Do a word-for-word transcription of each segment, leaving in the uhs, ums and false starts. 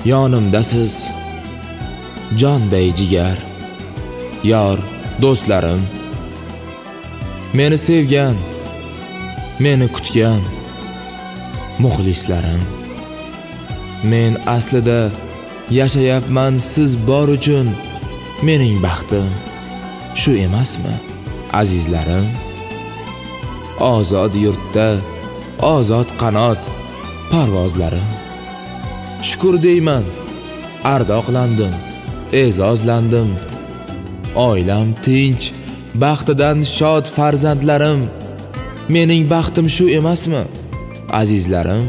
yonimdasiz jonday jigar, yor do'stlarim. Meni sevgan, meni kutgan muxlislarim. Men aslida yashayapman siz bor uchun. Mening baxtim shu emasmi, azizlarim? Ozod yurtda ozod qanot parvozlarim. Shukr deyman, ardoqlandim, e'zozlandim. Oilam tinch, baxtidan shod farzandlarim. Mening baxtim shu emasmi, azizlarim?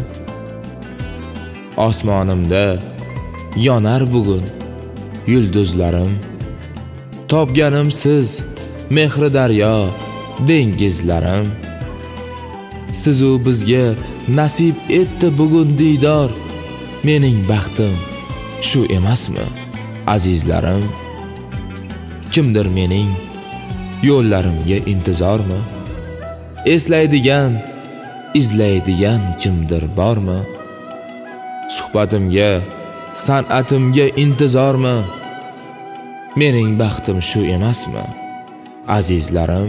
Osmonimda yonar bugun yulduzlarim. Topganim siz, mehri daryo, dengizlarim. Sizu bizga nasib etdi bugun diydor. Mening baxtim shu emasmi, azizlarim? Kimdir mening yo'llarimga intizormi? Eslaydigan, izlaydigan kimdir bormi? Suhbatimga, san'atimga intizormi? Mening baxtim shu emasmi, azizlarim?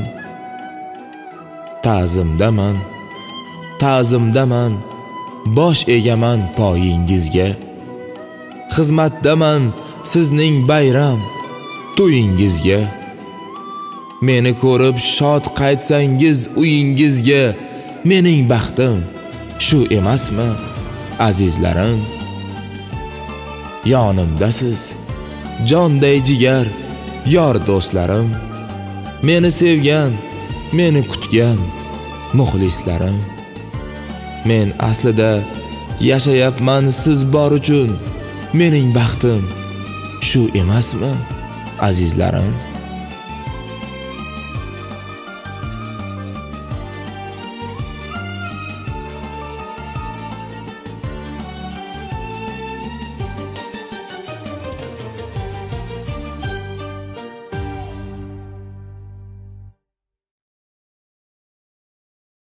Ta'zimdaman, ta'zimdaman, bosh egaman poyingizga. Xizmatdaman sizning bayram to'yingizga. Meni ko'rib shod qaytsangiz uyingizga. Mening baxtim shu emasmi, azizlarim? Yonimdasiz jonday jigar, yor do'stlarim. Meni sevgan, meni kutgan muxlislarim. Men aslida yashayapman siz bor uchun. Mening baxtim shu emasmi, azizlarim?